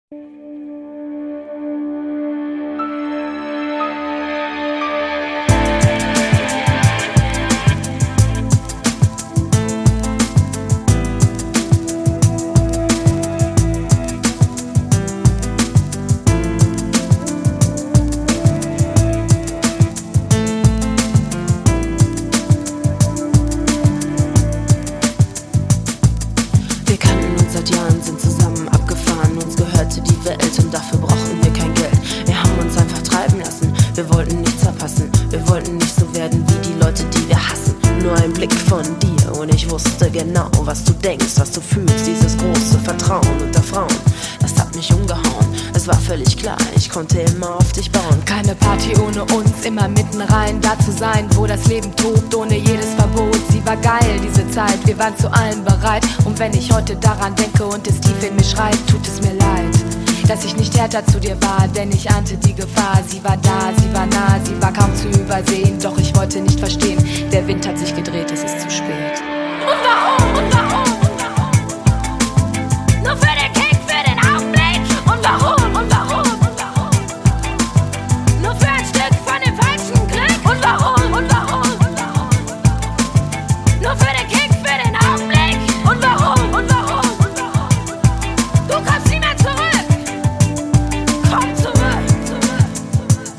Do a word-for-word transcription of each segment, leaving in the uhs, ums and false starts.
Seit Jahren sind zusammen abgefahren, uns gehörte die Welt und dafür brauchten wir kein Geld. Wir haben uns einfach treiben lassen, wir wollten nichts verpassen, wir wollten nicht so werden wie die Leute, die wir hassen. Nur ein Blick von dir und ich wusste genau, was du denkst, was du fühlst, dieses große Vertrauen unter Frauen. Das hat mich umgehauen, es war völlig klar, ich konnte immer auf dich bauen. Keine Party ohne uns, immer mitten rein, da zu sein, wo das Leben tobt, ohne jedes Verbot. Sie war geil, diese Zeit, wir waren zu allem bereit. Und wenn ich heute daran denke und es tief in mir schreit, tut es mir leid, dass ich nicht härter zu dir war, denn ich ahnte die Gefahr. Sie war da, sie war nah, sie war kaum zu übersehen, doch ich wollte nicht verstehen, der Wind hat sich gedreht, es ist zu spät. Und warum, und warum, und warum? Nur für den Kick, für den Augenblick. Und warum, und warum, und warum? Nur für ein Stück von dem falschen Glück. Und warum, und warum, und warum? Nur für den Kick, für den Augenblick. Und warum, und warum, und warum? Du kommst nie mehr zurück. Komm zurück, zurück, zurück.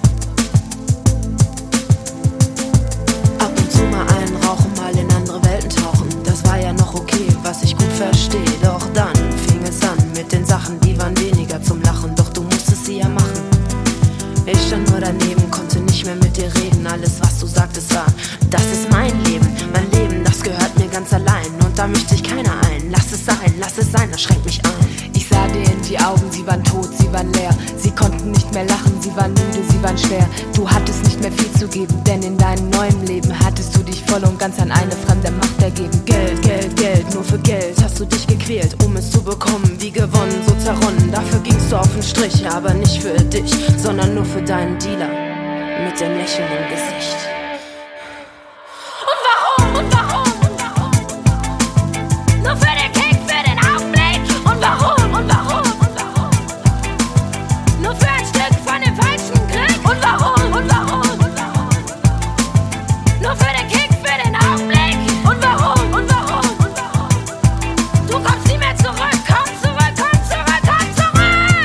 Ab und zu mal einen rauchen, mal in andere Welten tauchen. Das war ja noch okay, was ich gut verstehe. Doch dann fing es an mit den Sachen, die waren weniger zum Lachen. Doch du musstest sie ja machen. Ich stand nur daneben, konnte nicht mehr mit dir reden. Alles, was du sagtest, war: Das ist mein Leben, mein Leben, das gehört mir ganz allein. Und da mischt sich keiner ein. Lass es sein, lass es sein, das schränkt mich ein. Ich sah dir in die Augen, sie waren tot, sie waren leer. Sie konnten nicht mehr lachen, sie waren müde, sie waren schwer. Du hattest nicht mehr viel zu geben, denn in deinem neuen Leben hattest du dich voll und ganz an eine fremde Macht ergeben. Geld, Geld, Geld, nur für Geld hast du dich gequält, um es zu bekommen. Wie gewonnen, so zerronnen. Dafür gingst du auf den Strich, aber nicht für dich, sondern nur für deinen Dealer mit dem Lächeln im Gesicht. Und warum, und warum, und warum? Nur für den Kick, für den Augenblick. Und warum, und warum, und warum? Nur für ein Stück von dem falschen Glück. Und warum, und warum, und warum? Nur für den Kick, für den Augenblick. Und warum, und warum, und warum? Du kommst nie mehr zurück. Komm zurück, komm zurück, komm zurück.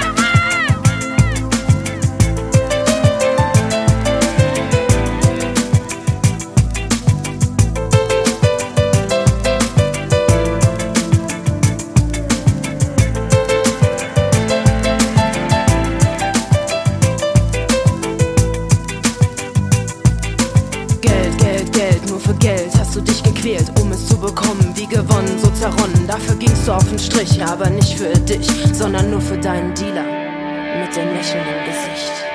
Geld, Geld, Geld, nur für Geld hast du dich gequält, um es zu bekommen. Wie gewonnen, so zerronnen. Dafür gingst du auf den Strich, aber nicht für dich, sondern nur für deinen Dealer mit dem Lächeln im Gesicht.